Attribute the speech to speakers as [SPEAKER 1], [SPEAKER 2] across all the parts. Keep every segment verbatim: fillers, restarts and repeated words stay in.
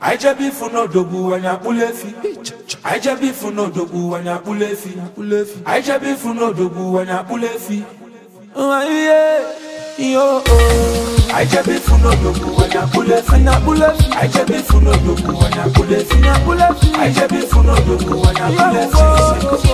[SPEAKER 1] I just be for no dogu when I pull a fee. I just be for no dogu when I pull a fee. I just be for no dogu when I pull a fee. Oh yeah, yo. I just be for no dogu when I pull a fee. I just be for no dogu when I pull a fee. I just be for no dogu when I pull a fee.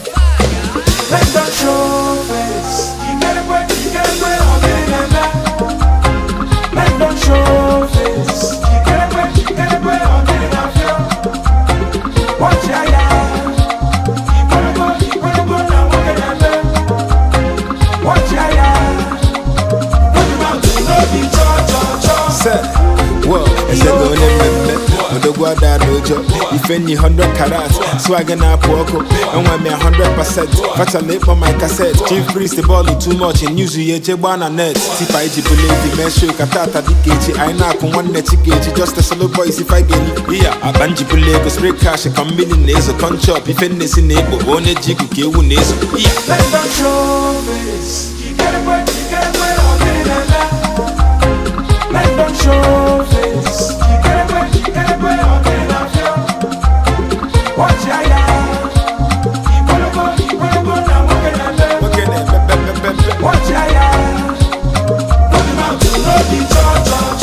[SPEAKER 1] Let that show face. You get away, you get away, I'm in a man. Let that show face. You get away, you get away, I'm in a field. Watch ya, ya. You gotta go, you gotta go now, what can I do? Watch ya, ya. Put him out to know the cha cha cha.
[SPEAKER 2] Sir, whoa, it's a good name. Odogwada dojo, if any hundred carats, swagger na poko, and when me a hundred percent, fat a lip on my cassette. Chief priest the ball too much, and use ye jebana net. Tipa iji believe the mesho katata dikechi, I knock on one netigechi, just a solo boys if I get it. Yeah, a banji bulego, spray cash, a committing nails, a con chop, if any is in neighbor, one jigu, kiwu nails.
[SPEAKER 1] Yeah, let them show face. You get away, you get away, I'm in a man. Let them show face. You get away, you get away, I'm in a field. Watch ya, ya. You gotta go, you gotta go now, what can I do?
[SPEAKER 2] What can I do?
[SPEAKER 1] Watch ya, ya. Put him out to know the cha cha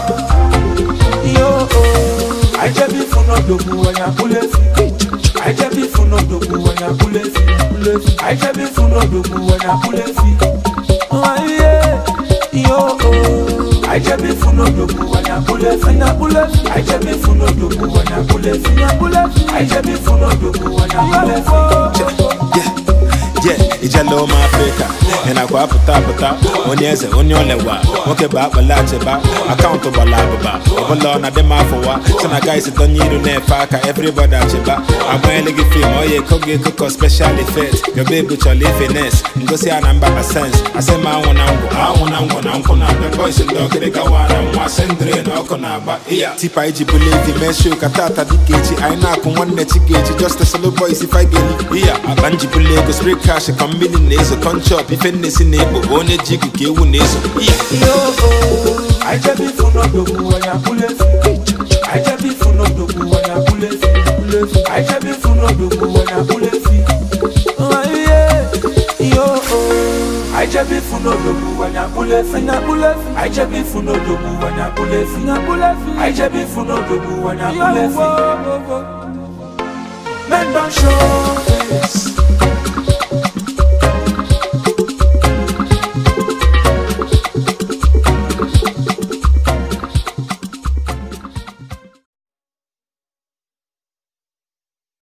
[SPEAKER 1] cha. Yo, oh. I just be for no dogu when I pull a fee. I just be for no dogu when I pull a fee. I just be for no dogu when I pull a fee. Oh yeah, yo, oh. I just be for no dogu when I pull a fee. I just be for no dogu when I pull a fee. I just be for no dogu when I pull a fee.
[SPEAKER 2] Yeah, it's a low Africa, and I go up top of top. One years, on your lewa, okay, back, but large about accountable lava. Overlord, not the mafia. Some guys that don't need to never everybody at your back. I'm wearing a film, oh, yeah, cook it, cook special effects. Your baby, your finesse, and go see a number of sense. I say, my one, I want, I want, I'm gonna the boys and dog, they go on and was and drain, or conaba. Yeah, Tipa Iji believe the mesho, Katata, Dikechi, I knock on one netigechi, just a solo boys if I get it. Yeah, a banji bulego, spray cash, a committing nails, a con chop, if any is in neighbor, one jigu, kiwu nails. Yeah,
[SPEAKER 1] yo, I just be for no dogu when I pull a fee. I just be for no dogu when I pull a fee. I just be for no dogu when I pull a fee. Oh yeah, yo, oh. I just be for no dogu when I pull a fee. I just be for no dogu when I pull a fee. I just be for no dogu when I pull a fee. Men don't show.